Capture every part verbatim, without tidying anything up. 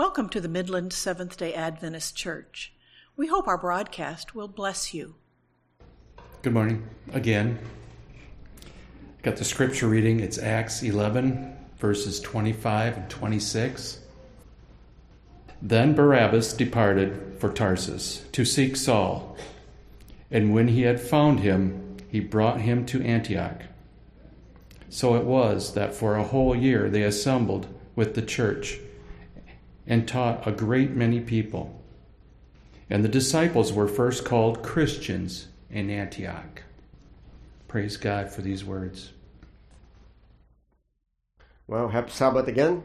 Welcome to the Midland Seventh-day Adventist Church. We hope our broadcast will bless you. Good morning again. Got the scripture reading. It's Acts eleven, verses twenty-five and twenty-six. Then Barabbas departed for Tarsus to seek Saul, and when he had found him, he brought him to Antioch. So it was that for a whole year they assembled with the church and taught a great many people. And the disciples were first called Christians in Antioch. Praise God for these words. Well, happy Sabbath again.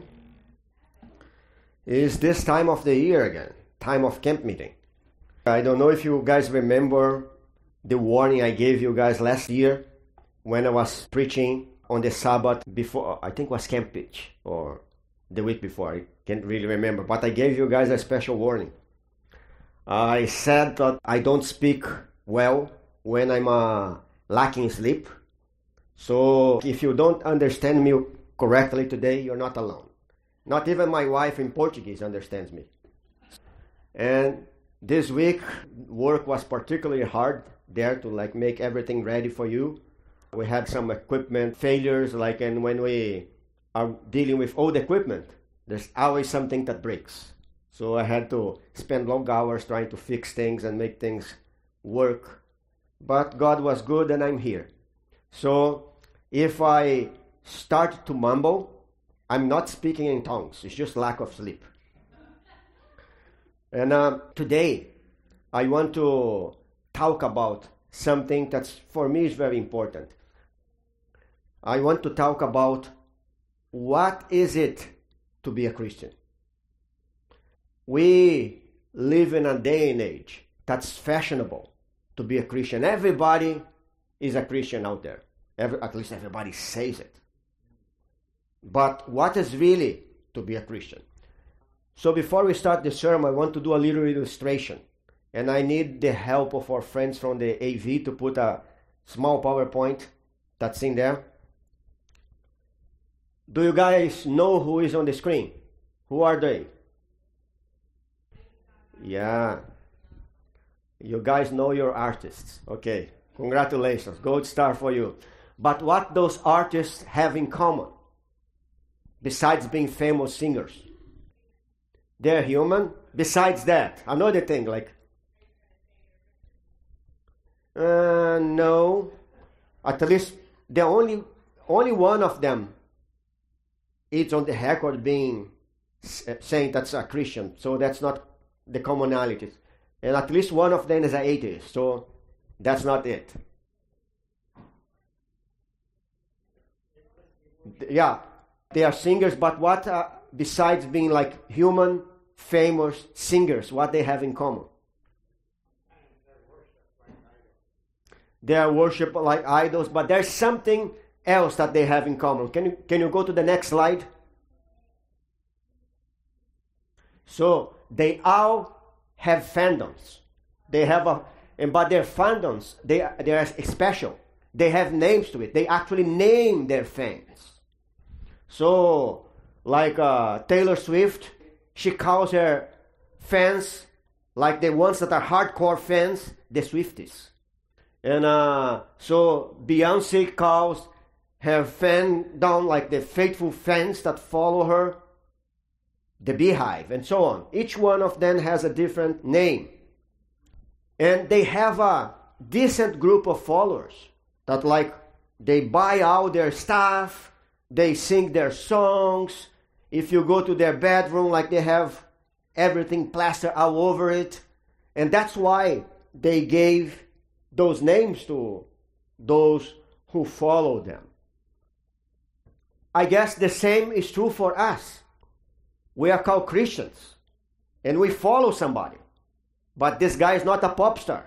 It's this time of the year again, time of camp meeting. I don't know if you guys remember the warning I gave you guys last year when I was preaching on the Sabbath before, I think it was Camp Pitch, or the week before, I can't really remember, but I gave you guys a special warning. I said that I don't speak well when I'm uh, lacking sleep. So if you don't understand me correctly today, you're not alone. Not even my wife in Portuguese understands me. And this week, work was particularly hard there to like make everything ready for you. We had some equipment failures, like, and when we are dealing with old equipment, there's always something that breaks. So I had to spend long hours trying to fix things and make things work. But God was good and I'm here. So if I start to mumble, I'm not speaking in tongues. It's just lack of sleep. And uh, today, I want to talk about something that's, for me, is very important. I want to talk about what is it to be a Christian. We live in a day and age that's fashionable to be a Christian. Everybody is a Christian out there. Every, at least everybody says it. But what is really to be a Christian? So before we start the sermon, I want to do a little illustration. And I need the help of our friends from the A V to put a small PowerPoint that's in there. Do you guys know who is on the screen? Who are they? Yeah. You guys know your artists. Okay. Congratulations. Gold star for you. But what those artists have in common, besides being famous singers? They're human. Besides that, another thing, like, uh, no, at least the only only one of them is on the record being saying that's a Christian. So that's not the commonalities. And at least one of them is an atheist. So that's not it. Yeah, they are singers, but what, uh, besides being like human, famous singers, what they have in common? They are worshipped like idols, but there's something else that they have in common. Can you, can you go to the next slide? So, they all have fandoms. They have a, and but their fandoms, they, they are special. They have names to it. They actually name their fans. So, like uh, Taylor Swift, she calls her fans, like the ones that are hardcore fans, the Swifties. And uh, so Beyonce calls her fandom, like the faithful fans that follow her, the Beehive, and so on. Each one of them has a different name. And they have a decent group of followers that, like, they buy all their stuff, they sing their songs. If you go to their bedroom, like, they have everything plastered all over it. And that's why they gave those names to those who follow them. I guess the same is true for us. We are called Christians, and we follow somebody. But this guy is not a pop star.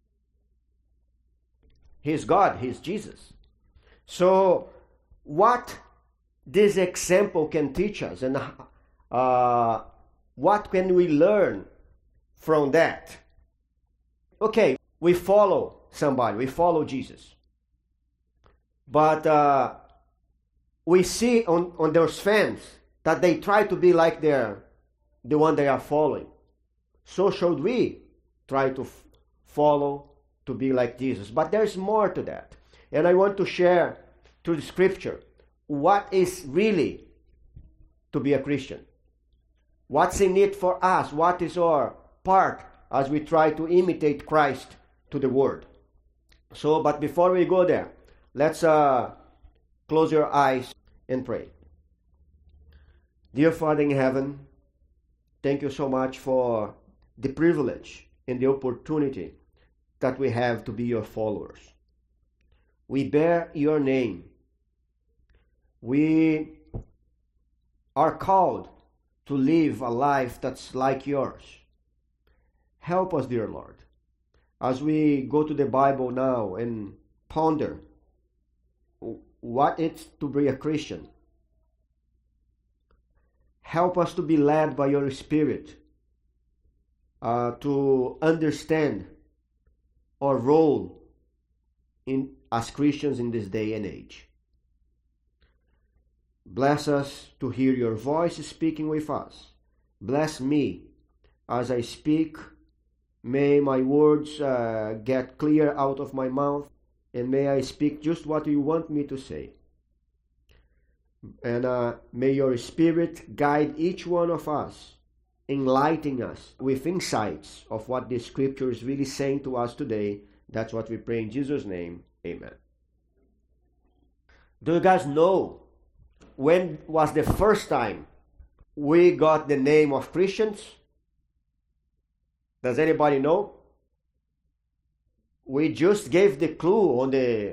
He's God, he's Jesus. So what this example can teach us, and uh, what can we learn from that? Okay, we follow somebody, we follow Jesus. But uh, we see on, on those fans that they try to be like their the one they are following. So should we try to f- follow to be like Jesus. But there's more to that. And I want to share through the scripture what is really to be a Christian. What's in it for us? What is our part as we try to imitate Christ to the Word? So, but before we go there, let's uh, close your eyes and pray. Dear Father in heaven, thank you so much for the privilege and the opportunity that we have to be your followers. We bear your name. We are called to live a life that's like yours. Help us, dear Lord, as we go to the Bible now and ponder what it's to be a Christian. Help us to be led by your Spirit uh, to understand our role in as Christians in this day and age. Bless us to hear your voice speaking with us. Bless me as I speak. May my words uh, get clear out of my mouth, and may I speak just what you want me to say. And uh, may your Spirit guide each one of us, enlightening us with insights of what the Scripture is really saying to us today. That's what we pray in Jesus' name. Amen. Do you guys know when was the first time we got the name of Christians? Does anybody know? We just gave the clue on the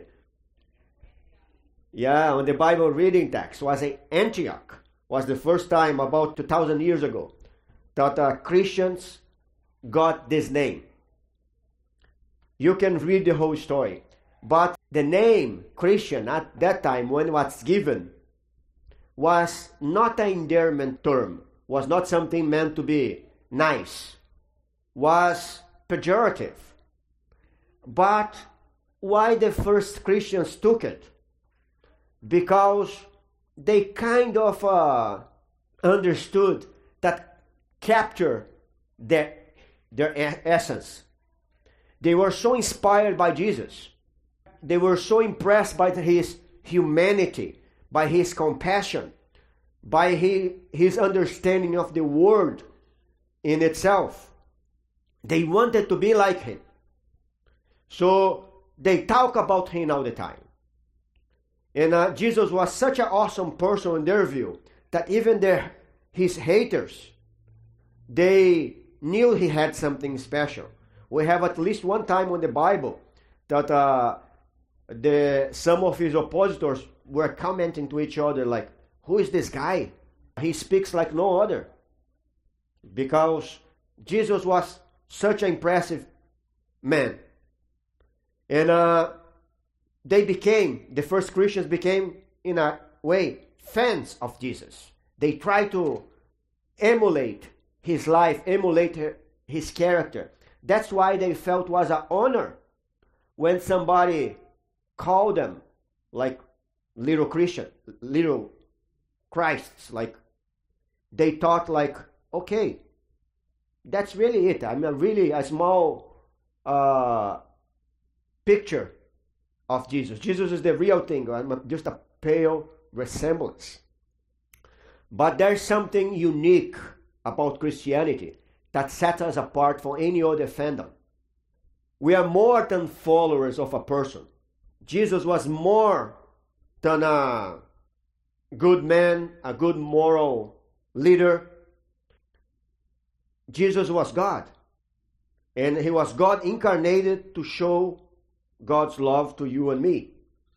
yeah on the Bible reading text. Was in Antioch. Was the first time about two thousand years ago that uh, Christians got this name. You can read the whole story. But the name Christian at that time, when it was given, was not an endearment term, was not something meant to be nice, was pejorative. But why the first Christians took it? Because they kind of uh, understood that captured their, their essence. They were so inspired by Jesus. They were so impressed by his humanity, by his compassion, by his, his understanding of the world in itself. They wanted to be like him. So they talk about him all the time. And uh, Jesus was such an awesome person in their view that even their, his haters, they knew he had something special. We have at least one time in the Bible that uh, the some of his oppositors were commenting to each other like, who is this guy? He speaks like no other. Because Jesus was such an impressive man. And uh, they became, the first Christians became, in a way, fans of Jesus. They tried to emulate his life, emulate his character. That's why they felt it was an honor when somebody called them like little Christian, little Christs. Like they thought like, okay, that's really it. I mean, really a small uh, picture of Jesus. Jesus is the real thing. I'm just a pale resemblance. But there's something unique about Christianity that sets us apart from any other fandom. We are more than followers of a person. Jesus was more than a good man, a good moral leader. Jesus was God. And he was God incarnated to show God's love to you and me.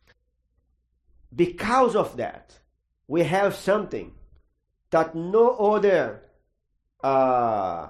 Because of that, we have something that no other uh,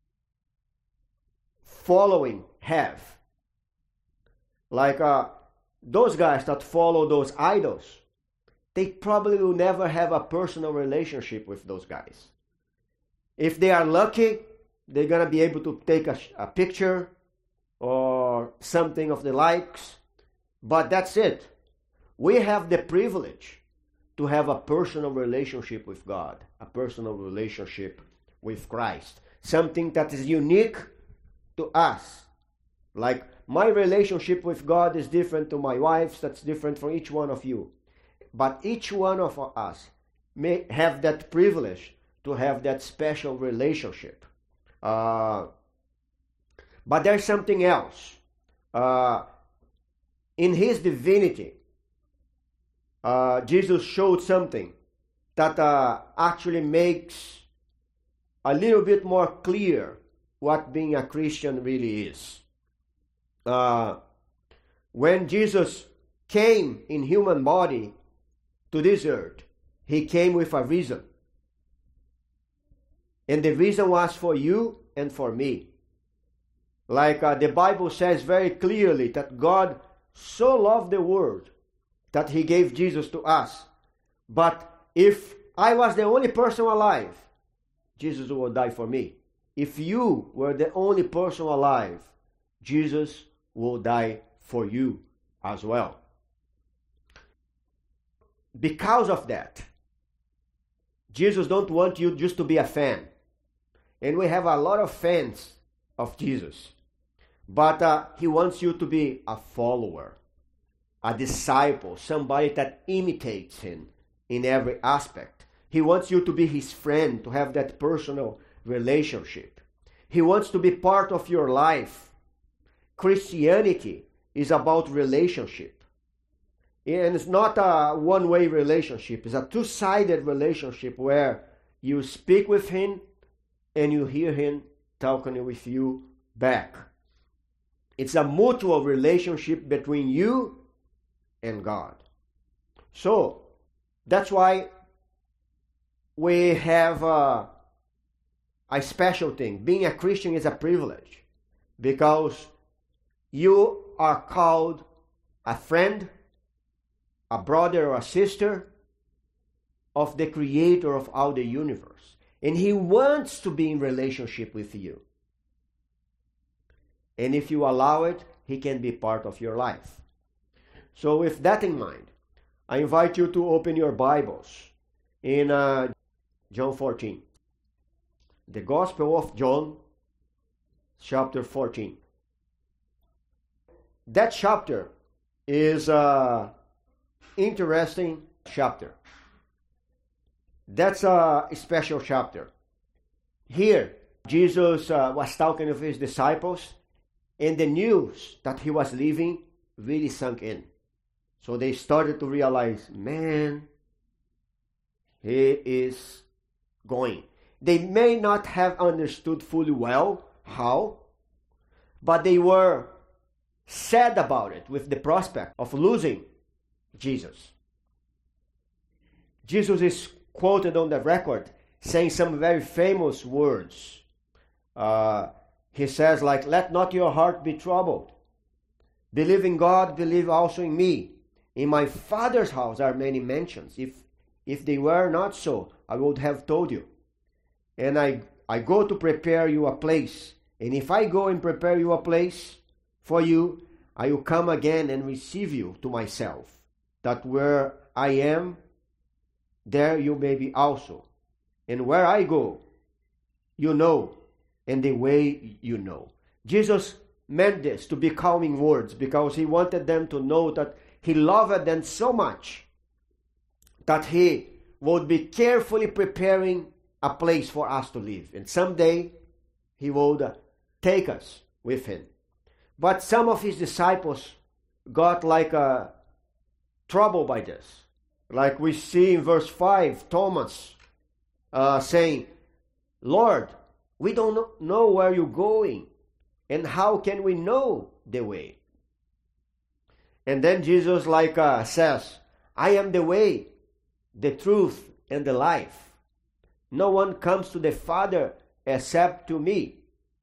following have. Like uh, those guys that follow those idols, they probably will never have a personal relationship with those guys. If they are lucky, they're going to be able to take a, a picture or something of the likes, but that's it. We have the privilege to have a personal relationship with God, a personal relationship with Christ. Something that is unique to us. Like my relationship with God is different to my wife's, that's different from each one of you. But each one of us may have that privilege to have that special relationship. Uh, but there's something else. Uh, in his divinity, uh, Jesus showed something that uh, actually makes a little bit more clear what being a Christian really is. Uh, when Jesus came in human body to this earth, he came with a reason. And the reason was for you and for me. Like uh, the Bible says very clearly that God so loved the world that he gave Jesus to us. But if I was the only person alive, Jesus would die for me. If you were the only person alive, Jesus will die for you as well. Because of that, Jesus don't want you just to be a fan. And we have a lot of fans of Jesus. But uh, he wants you to be a follower, a disciple, somebody that imitates him in every aspect. He wants you to be his friend, to have that personal relationship. He wants to be part of your life. Christianity is about relationship. And it's not a one-way relationship. It's a two-sided relationship where you speak with him and you hear him talking with you back. It's a mutual relationship between you and God. So, that's why we have a, a special thing. Being a Christian is a privilege because you are called a friend, a brother or a sister of the creator of all the universe. And he wants to be in relationship with you. And if you allow it, he can be part of your life. So with that in mind, I invite you to open your Bibles in uh, John fourteen. The Gospel of John, chapter fourteen. That chapter is an interesting chapter. That's a special chapter. Here, Jesus uh, was talking with his disciples, and the news that he was leaving really sunk in. So they started to realize, man, he is going. They may not have understood fully well how, but they were sad about it with the prospect of losing Jesus. Jesus is quoted on the record saying some very famous words. Uh, he says, like, let not your heart be troubled. Believe in God, believe also in me. In my Father's house are many mansions. If if they were not so, I would have told you. And I, I go to prepare you a place. And if I go and prepare you a place for you, I will come again and receive you to myself, that where I am, there you may be also. And where I go, you know, and the way you know. Jesus meant this to be calming words because he wanted them to know that he loved them so much that he would be carefully preparing a place for us to live. And someday he would take us with him. But some of his disciples got like a trouble by this. Like we see in verse five, Thomas uh, saying, Lord, we don't know where you're going, and how can we know the way? And then Jesus like uh, says, I am the way, the truth, and the life. No one comes to the Father except to me.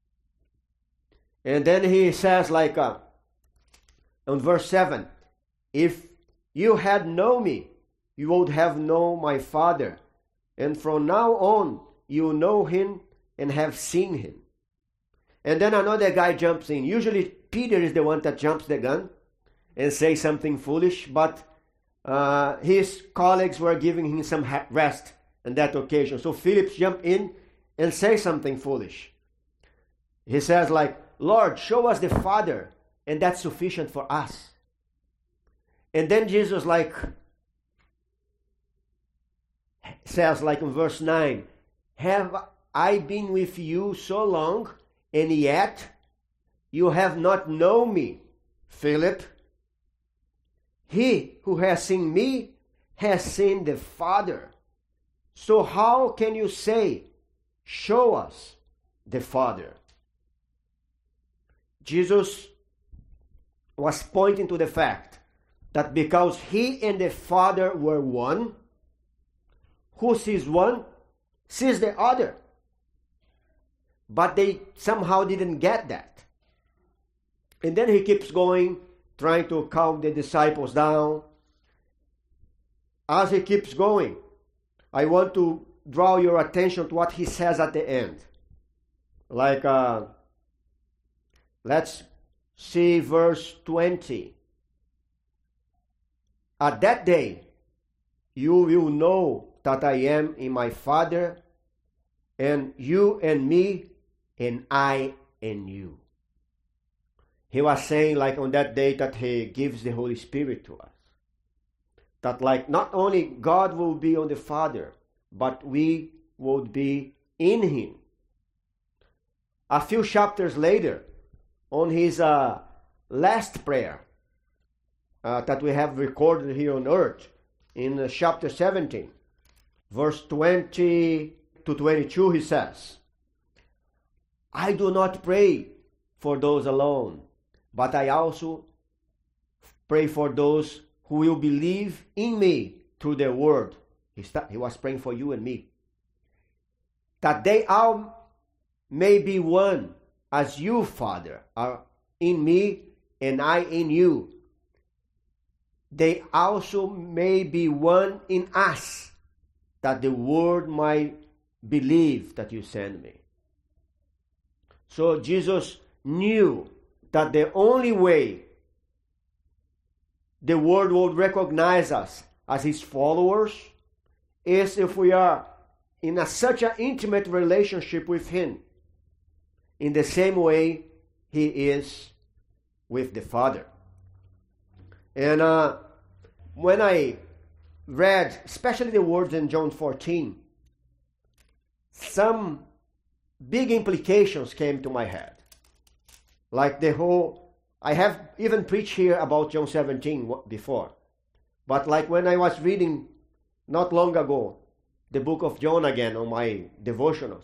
And then he says like uh, on verse seven, if you had known me, you would have known my Father. And from now on, you know him and have seen him. And then another guy jumps in. Usually Peter is the one that jumps the gun and says something foolish, but uh, his colleagues were giving him some rest on that occasion. So Philip jumped in and say something foolish. He says like, Lord, show us the Father, and that's sufficient for us. And then Jesus like says like in verse nine, have I been with you so long, and yet you have not known me, Philip? He who has seen me has seen the Father. So how can you say, show us the Father? Jesus was pointing to the fact that because he and the Father were one, who sees one sees the other. But they somehow didn't get that. And then he keeps going, trying to calm the disciples down. As he keeps going, I want to draw your attention to what he says at the end. Like, uh, let's see verse twenty. At that day, you will know that I am in my Father, and you and me, and I and you. He was saying like on that day that he gives the Holy Spirit to us. That like not only God will be on the Father, but we would be in him. A few chapters later, on his uh, last prayer uh, that we have recorded here on earth, in uh, chapter seventeen, verse twenty to twenty-two, he says, I do not pray for those alone, but I also pray for those who will believe in me through their word. He, start, he was praying for you and me. That they all may be one, as you, Father, are in me and I in you. They also may be one in us, that the world might believe that you send me. So Jesus knew that the only way the world will recognize us as his followers is if we are in a, such an intimate relationship with him, in the same way he is with the Father. And uh, when I read, especially the words in John fourteen, some big implications came to my head. Like the whole, I have even preached here about John seventeen before. But like when I was reading not long ago, the book of John again on my devotionals,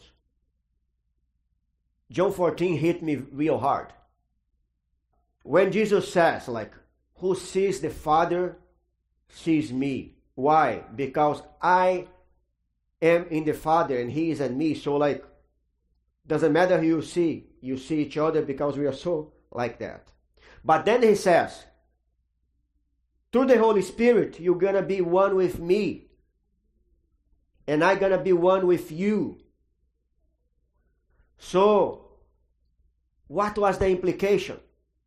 John fourteen hit me real hard. When Jesus says, like, who sees the Father sees me. Why? Because I am in the Father and he is in me. So like, doesn't matter who you see, you see each other because we are so like that. But then he says, through the Holy Spirit, you're going to be one with me. And I'm going to be one with you. So, what was the implication?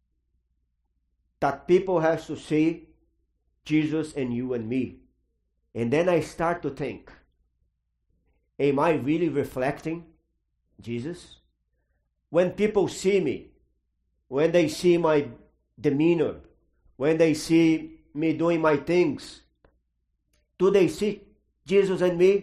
That people have to see Jesus and you and me. And then I start to think, am I really reflecting Jesus? When people see me, when they see my demeanor, when they see me doing my things, do they see Jesus and me?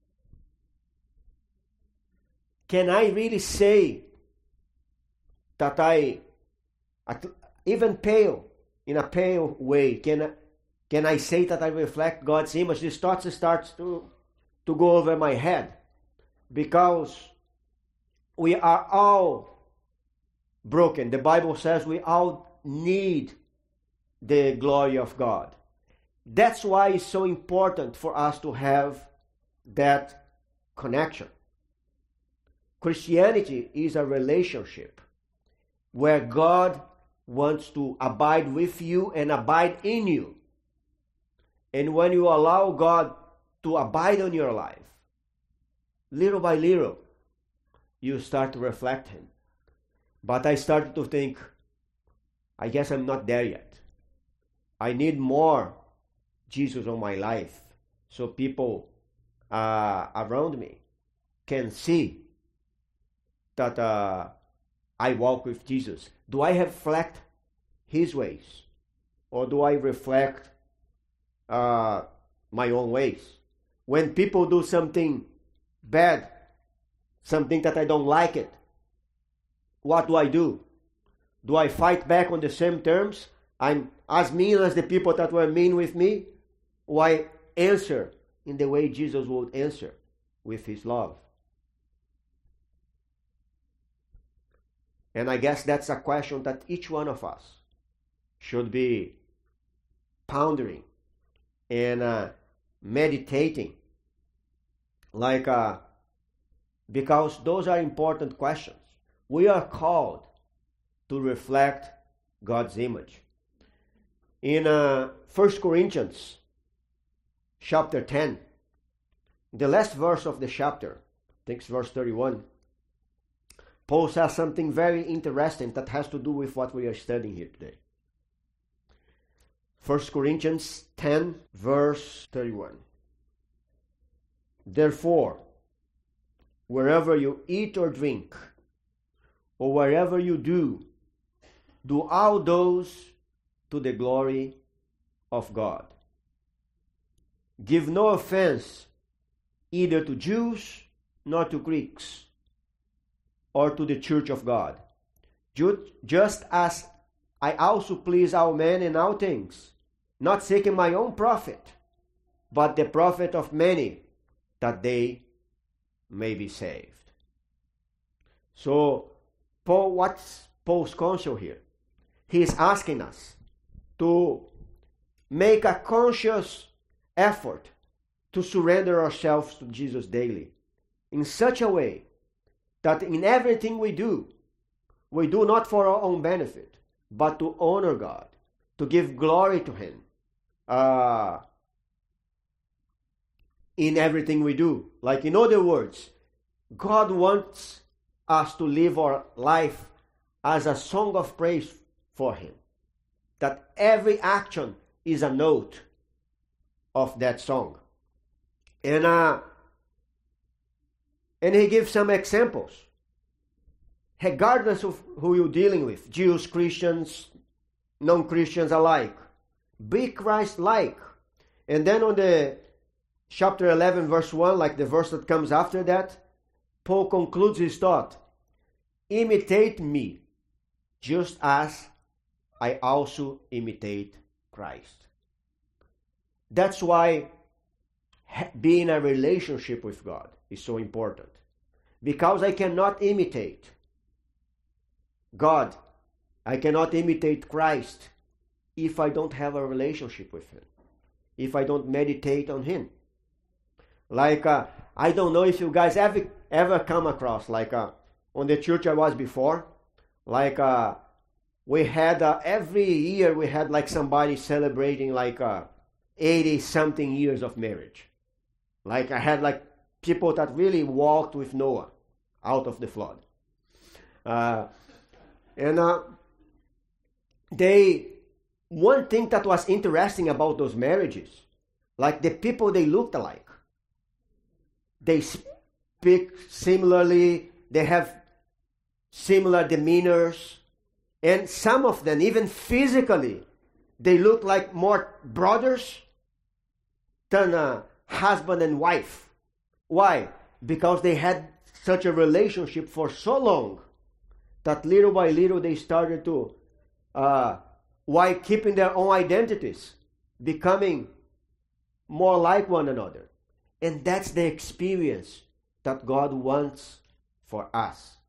Can I really say that I, even pale, in a pale way, can I, can I say that I reflect God's image? This thought starts to, to go over my head, because we are all broken. The Bible says we all need the glory of God. That's why it's so important for us to have that connection. Christianity is a relationship where God wants to abide with you and abide in you. And when you allow God to abide in your life, little by little, you start to reflect him. But I started to think, I guess I'm not there yet. I need more Jesus on my life so people uh, around me can see that uh, I walk with Jesus? Do I reflect his ways? Or do I reflect uh, my own ways? When people do something bad, something that I don't like it, what do I do? Do I fight back on the same terms? I'm as mean as the people that were mean with me? Or I answer in the way Jesus would answer, with his love? And I guess that's a question that each one of us should be pondering and uh, meditating. Like, uh, because those are important questions. We are called to reflect God's image. In uh, First Corinthians chapter ten, the last verse of the chapter, I think it's verse thirty-one, Paul says something very interesting that has to do with what we are studying here today. First Corinthians ten, verse thirty-one. Therefore, wherever you eat or drink, or wherever you do, do all those to the glory of God. Give no offense either to Jews nor to Greeks, or to the church of God, just as I also please all men in all things, not seeking my own profit, but the profit of many, that they may be saved. So, Paul, what's Paul's counsel here? He is asking us to make a conscious effort to surrender ourselves to Jesus daily, in such a way that in everything we do, we do not for our own benefit, but to honor God, to give glory to him uh, in everything we do. Like, in other words, God wants us to live our life as a song of praise for him. That every action is a note of that song. And uh, and he gives some examples. Regardless of who you're dealing with, Jews, Christians, non-Christians alike, be Christ-like. And then on the chapter eleven, verse one, like the verse that comes after that, Paul concludes his thought. Imitate me, just as I also imitate Christ. That's why being in a relationship with God is so important. Because I cannot imitate God, I cannot imitate Christ if I don't have a relationship with him, if I don't meditate on him. Like, uh, I don't know if you guys ever, ever come across, like uh, on the church I was before, like uh, we had, uh, every year we had like somebody celebrating like uh, eighty something years of marriage. Like I had like people that really walked with Noah out of the flood. Uh, and uh, they, one thing that was interesting about those marriages, like the people, they looked alike. They speak similarly, they have similar demeanors, and some of them, even physically, they look like more brothers than a husband and wife. Why? Because they had such a relationship for so long that little by little they started to, uh, while keeping their own identities, becoming more like one another. And that's the experience that God wants for us.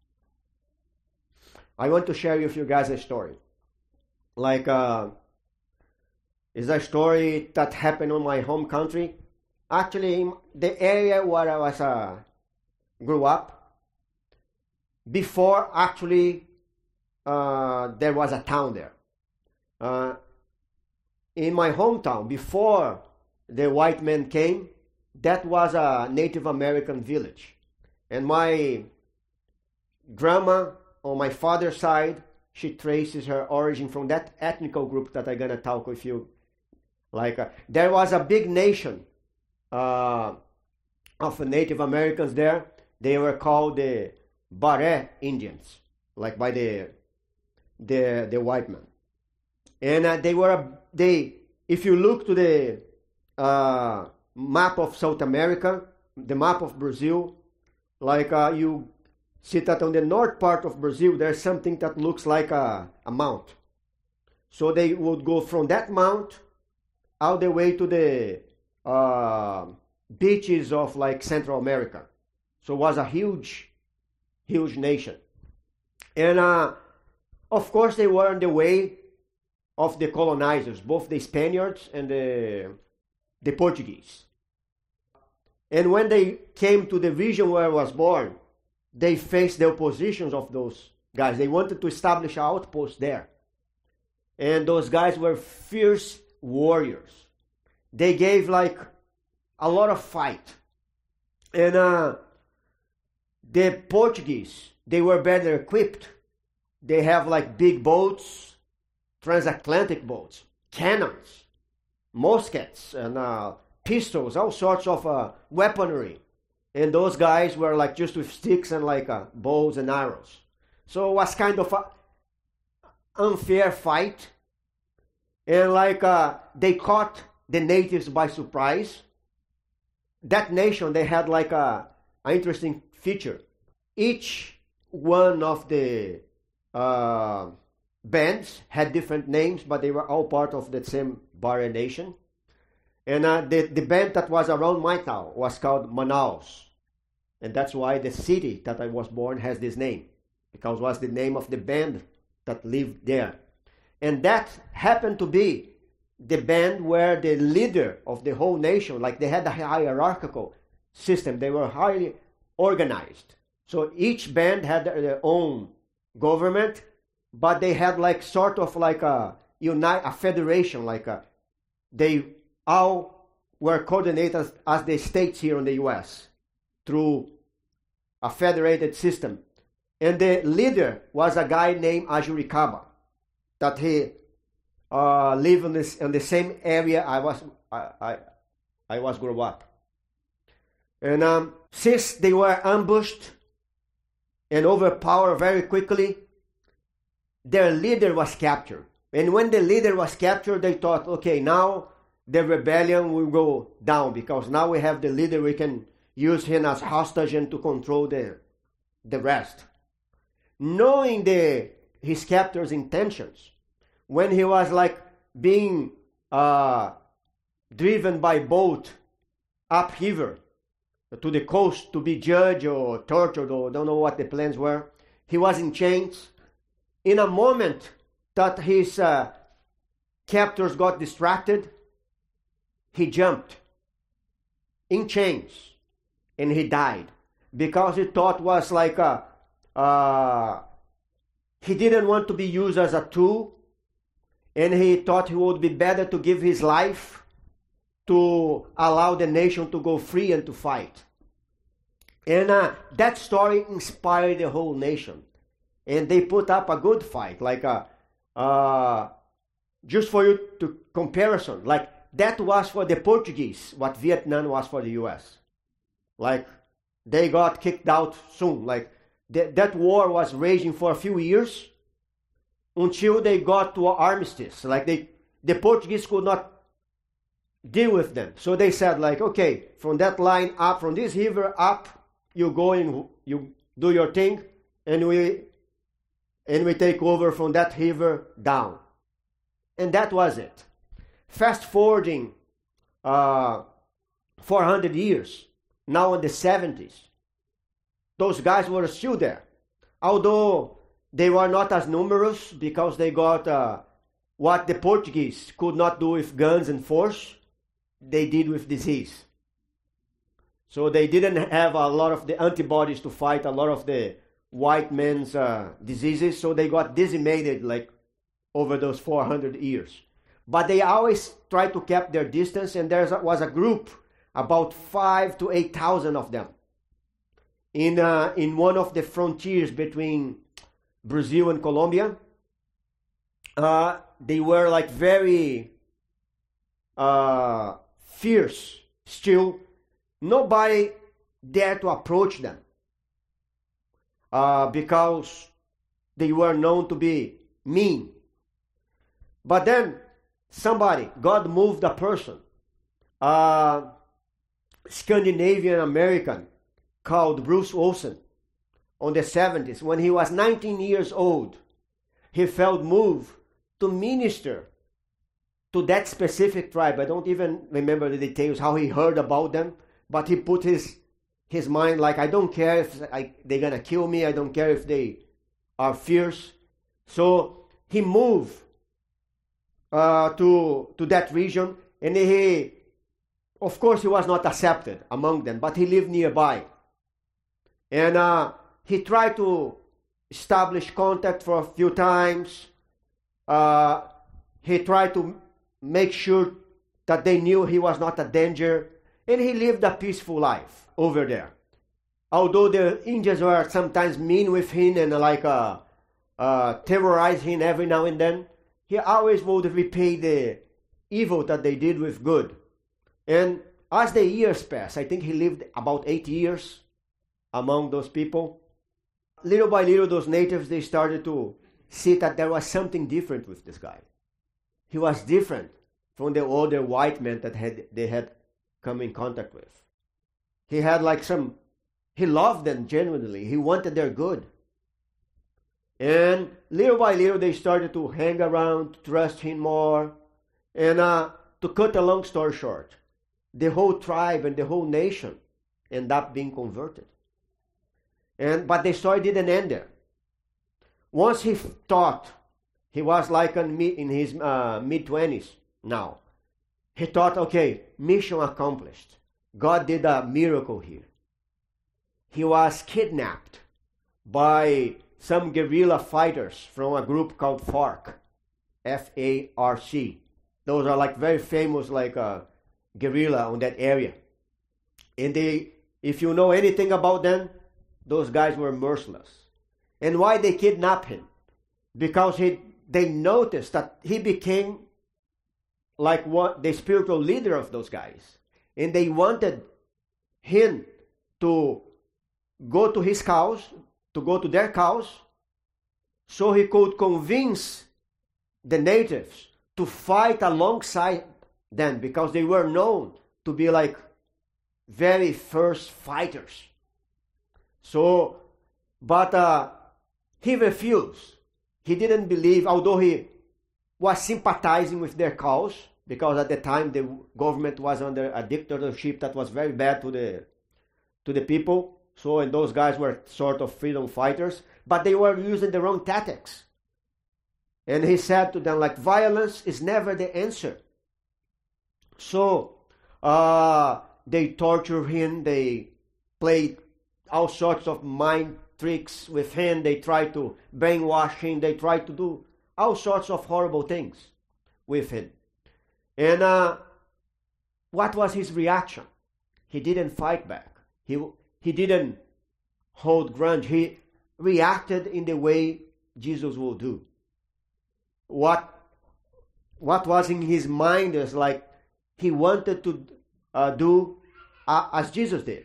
I want to share with you guys a story. Like, uh, it's a story that happened on my home country. Actually, in the area where I was uh, grew up. Before, actually, uh, there was a town there. Uh, in my hometown, before the white man came, that was a Native American village. And my grandma, on my father's side, she traces her origin from that ethnical group that I'm going to talk with you. Like, uh, there was a big nation uh, of Native Americans there. They were called the Baré Indians, like by the the the white man. And uh, they were they. If you look to the uh, map of South America, the map of Brazil, like uh, you see that on the north part of Brazil, there's something that looks like a, a mount. So they would go from that mount all the way to the uh, beaches of like Central America. So it was a huge, huge nation. And uh, of course they were in the way of the colonizers, both the Spaniards and the, the Portuguese. And when they came to the region where I was born, they faced the oppositions of those guys. They wanted to establish an outpost there. And those guys were fierce warriors. They gave like a lot of fight. And uh, the Portuguese, they were better equipped. They have like big boats, transatlantic boats, cannons, muskets, and uh, pistols, all sorts of uh, weaponry. And those guys were like just with sticks and like uh, bows and arrows. So it was kind of a unfair fight. And like uh, they caught the natives by surprise. That nation, they had like a, a interesting feature. Each one of the uh, bands had different names, but they were all part of the same Baré nation. And uh, the, the band that was around my town was called Manaus. And that's why the city that I was born has this name, because it was the name of the band that lived there. And that happened to be the band where the leader of the whole nation, like they had a hierarchical system, they were highly organized. So each band had their own government, but they had like sort of like a unite, a federation, like a, they all were coordinated as, as the states here in the U S through a federated system. And the leader was a guy named Ajuricaba, that he uh, lived in, this, in the same area I was I, I, I was grew up. And um, since they were ambushed and overpowered very quickly, their leader was captured. And when the leader was captured, they thought, okay, now the rebellion will go down, because now we have the leader, we can use him as hostage and to control the, the rest. Knowing the, his captor's intentions, when he was like being uh, driven by boat upriver to the coast to be judged or tortured, or don't know what the plans were, he was in chains. In a moment that his uh, captors got distracted, he jumped in chains and he died, because he thought was like a, uh, he didn't want to be used as a tool, and he thought he would be better to give his life to allow the nation to go free and to fight. And uh, that story inspired the whole nation. And they put up a good fight, like a, uh, just for you to comparison, like that was for the Portuguese what Vietnam was for the U S. Like they got kicked out soon. Like th- that war was raging for a few years until they got to an armistice. Like they, the Portuguese could not deal with them. So they said like, okay, from that line up, from this river up, you go and you do your thing, and we and we take over from that river down. And that was it. Fast forwarding uh, four hundred years, now in the seventies, those guys were still there. Although they were not as numerous, because they got uh, what the Portuguese could not do with guns and force, they did with disease. So they didn't have a lot of the antibodies to fight a lot of the white men's uh, diseases, so they got decimated like over those four hundred years. But they always tried to keep their distance, and there was a group, about five to eight thousand of them, in uh, in one of the frontiers between Brazil and Colombia. Uh, they were like very uh, fierce still. Nobody dared to approach them. uh, because they were known to be mean. But then somebody, God moved a person, a Scandinavian American called Bruce Olsen, on the seventies. When he was nineteen years old, he felt moved to minister to that specific tribe. I don't even remember the details, how he heard about them, but he put his his mind like, I don't care if I, they're going to kill me. I don't care if they are fierce. So he moved uh, to, to that region, and he, of course, he was not accepted among them, but he lived nearby. And uh, he tried to establish contact for a few times. Uh, he tried to make sure that they knew he was not a danger, and he lived a peaceful life over there. Although the Indians were sometimes mean with him and like uh, uh, terrorize him every now and then, he always would repay the evil that they did with good. And as the years passed, I think he lived about eight years among those people. Little by little, those natives, they started to see that there was something different with this guy. He was different from the older white men that had they had come in contact with. He had like some, he loved them genuinely. He wanted their good. And little by little, they started to hang around, to trust him more. And uh, to cut a long story short, the whole tribe and the whole nation ended up being converted. And but the story didn't end there. Once he thought, he was like in his uh, mid-twenties now. He thought, okay, mission accomplished. God did a miracle here. He was kidnapped by some guerrilla fighters from a group called FARC, F A R C. Those are like very famous like uh, guerrilla on that area. And they, if you know anything about them, those guys were merciless. And why they kidnapped him? Because he, they noticed that he became like what the spiritual leader of those guys. And they wanted him to go to his cows, to go to their cows, so he could convince the natives to fight alongside them, because they were known to be like very fierce fighters. So, but uh, he refused. He didn't believe, although he was sympathizing with their cause, because at the time the government was under a dictatorship that was very bad to the to the people. So, and those guys were sort of freedom fighters, but they were using the wrong tactics. And he said to them, like, violence is never the answer. So, uh, they tortured him, they played all sorts of mind tricks with him, they tried to brainwash him, they tried to do all sorts of horrible things with him. And uh, what was his reaction? He didn't fight back. He he didn't hold grudge. He reacted in the way Jesus will do. What what was in his mind is like he wanted to uh, do uh, as Jesus did.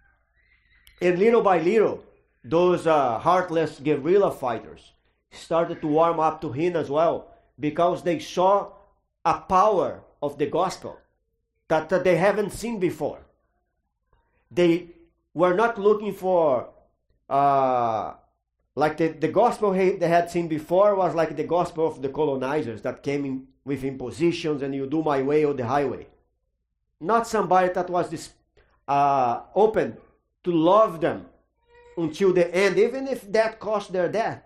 And little by little, those uh, heartless guerrilla fighters started to warm up to him as well, because they saw a power of the gospel that, that they haven't seen before. They were not looking for, uh, like the, the gospel they had seen before was like the gospel of the colonizers that came in with impositions and you do my way or the highway. Not somebody that was this, uh, open to love them until the end, even if that cost their death.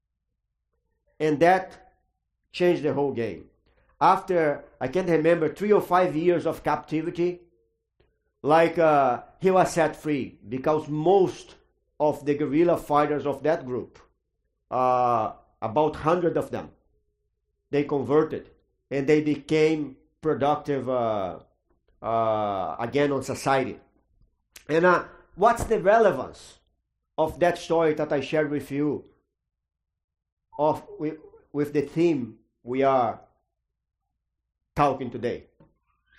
And that changed the whole game. After, I can't remember, three or five years of captivity, like uh, he was set free, because most of the guerrilla fighters of that group, uh, about one hundred of them, they converted and they became productive uh, uh, again on society. And uh, what's the relevance of that story that I shared with you of with, with the theme we are talking today?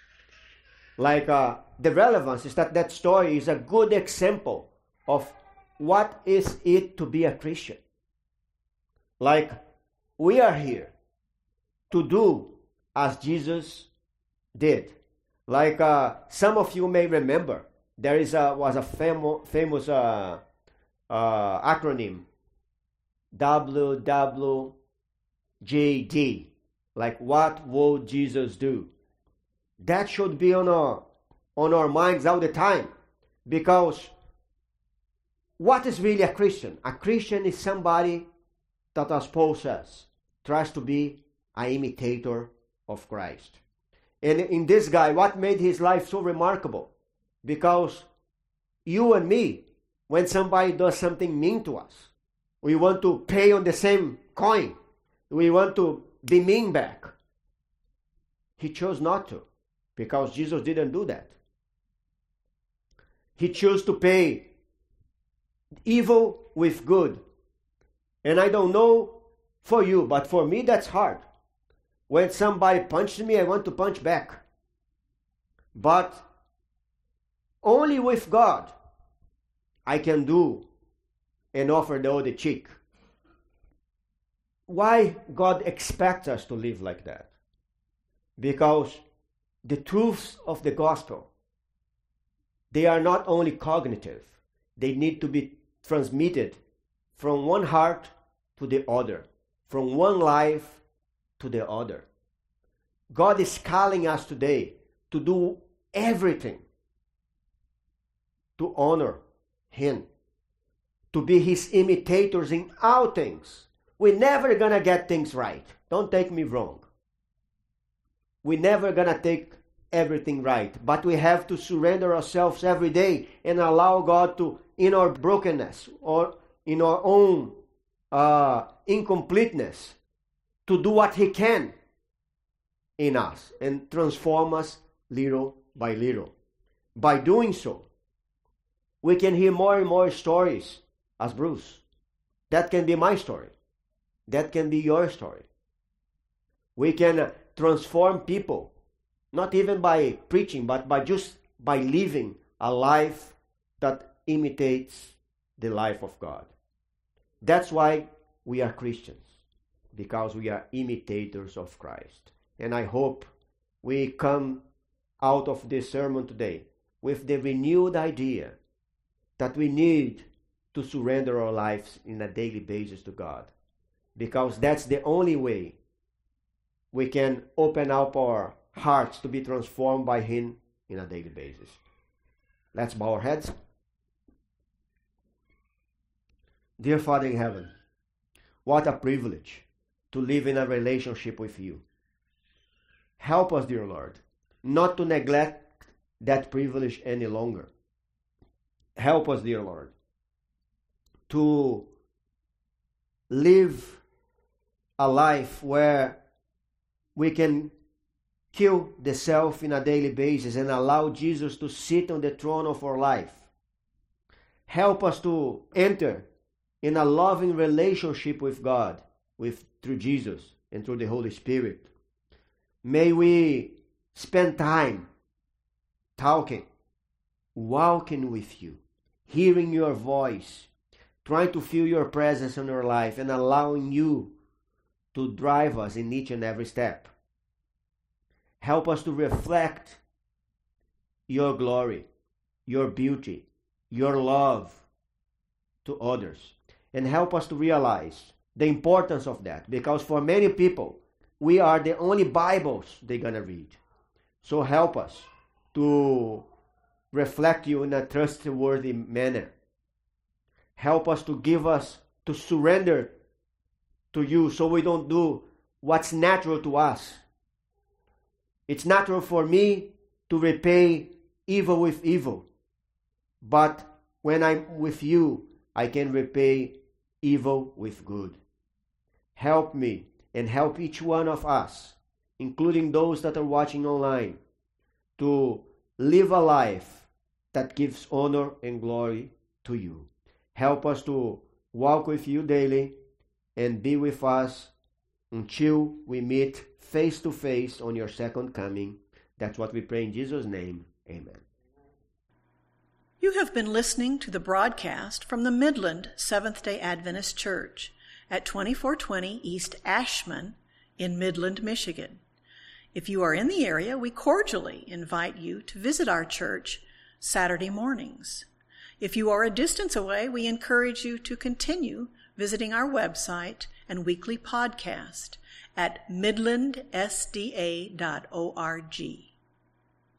Like uh, the relevance is that that story is a good example of what is it to be a Christian? Like, we are here to do as Jesus did. Like uh, some of you may remember, there is a, was a famo- famous uh, uh, acronym, W W J D. Like, what would Jesus do? That should be on our, on our minds all the time. Because what is really a Christian? A Christian is somebody that, as Paul says, tries to be an imitator of Christ. And in this guy, what made his life so remarkable? Because you and me, when somebody does something mean to us, we want to pay on the same coin. We want to be mean back. He chose not to, because Jesus didn't do that. He chose to pay evil with good. And I don't know for you, but for me that's hard. When somebody punches me, I want to punch back. But only with God I can do and offer the other cheek. Why God expects us to live like that? Because the truths of the gospel, they are not only cognitive, they need to be transmitted from one heart to the other, from one life to the other. God is calling us today to do everything to honor Him, to be His imitators in all things. We're never gonna get things right. Don't take me wrong. We're never gonna take everything right, but we have to surrender ourselves every day and allow God to, in our brokenness or in our own uh, incompleteness, to do what He can in us and transform us little by little. By doing so, we can hear more and more stories as Bruce. That can be my story. That can be your story. We can transform people, not even by preaching, but by just by living a life that imitates the life of God. That's why we are Christians, because we are imitators of Christ. And I hope we come out of this sermon today with the renewed idea that we need to surrender our lives in a daily basis to God, because that's the only way we can open up our hearts to be transformed by Him in a daily basis. Let's bow our heads. Dear Father in heaven, what a privilege to live in a relationship with You. Help us, dear Lord, not to neglect that privilege any longer. Help us, dear Lord, to live a life where we can kill the self in a daily basis and allow Jesus to sit on the throne of our life. Help us to enter in a loving relationship with God, with through Jesus and through the Holy Spirit. May we spend time talking, walking with You, hearing Your voice, trying to feel Your presence in our life and allowing You to drive us in each and every step. Help us to reflect Your glory, Your beauty, Your love to others. And help us to realize the importance of that, because for many people, we are the only Bibles they're going to read. So help us to reflect You in a trustworthy manner. Help us to give us, to surrender to You so we don't do what's natural to us. It's natural for me to repay evil with evil. But when I'm with You, I can repay evil with good. Help me and help each one of us, including those that are watching online, to live a life that gives honor and glory to You. Help us to walk with You daily and be with us until we meet face to face on Your second coming. That's what we pray in Jesus' name. Amen. You have been listening to the broadcast from the Midland Seventh-day Adventist Church at twenty-four twenty East Ashman in Midland, Michigan. If you are in the area, we cordially invite you to visit our church Saturday mornings. If you are a distance away, we encourage you to continue visiting our website and weekly podcast at midland s d a dot org.